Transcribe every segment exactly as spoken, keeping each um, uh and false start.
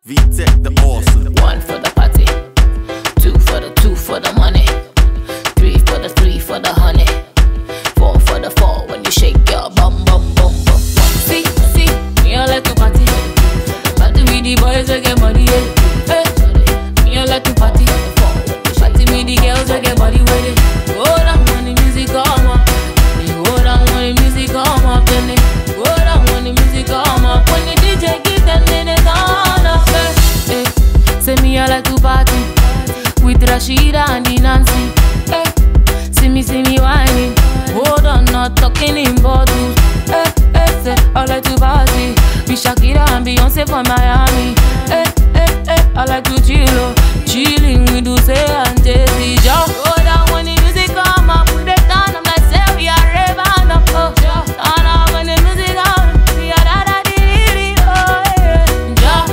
V-Tech the awesome. One for the party, two for the two for the money, three for the three for the honey, four for the four when you shake your bum bum bum bum. See, see, me I like to party, party with the boys that get money. Yeah. Hey, me I like to party, party with the girls that get body with it. Go down when the music come up, go down when the music come up, then they go down when the music come up. When the D J give them, then they turn up. Hey, say me I like to party with Rashida and the Nancy. Hey, see me, see me whining. Hold on, not talking in bottles. Hey, hey, say I like to party with Shakira and Beyonce from Miami. Hey, hey, hey, I like to chill, oh, chilling with Dulce and Jay-Z. Just go down when the music come up, put it down. I'm like, say we are raving up, oh, just turn up when the music come. We are da da di di, oh yeah. Just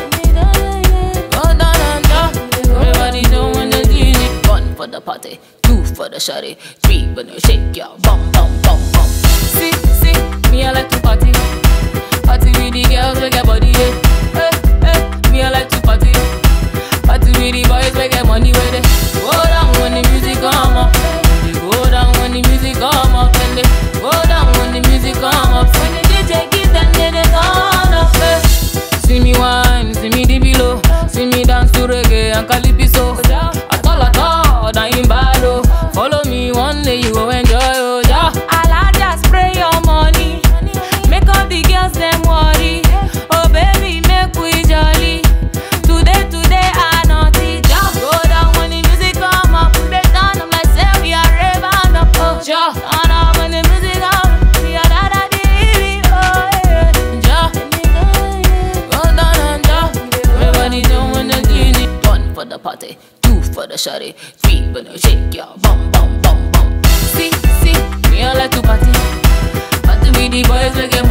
go down and just everybody know when the D J. One for the party, two for the shawty, three when you shake your bum bum bum bum. See, see, me I like to party, party with the girls we get body. Yeah. Hey, hey, me I like to party, party with the boys we get money with it. Go down when the music come up, they go down when the music come up, and they go down when the music come up. When the D J give them, then they turn up. Hey. See me wine, see me dip below, see me dance to reggae and calypso. At all, at all, that ain't bad, oh. Follow me, one day you go enjoy, oh, yeah. I'll just spray your money, make all the girls them worry. Oh baby, make we jolly. Today, today I naughty. Just go down when the music come up, put it down. I'm like, say we are raving up, oh, just turn up when the music come. We are da da di di, oh yeah. Just go down and just everybody know when the D J. One for the party, two for the shawty, three when you shake your bum bum bum bum. See, see, me I like to party, party with the boys we get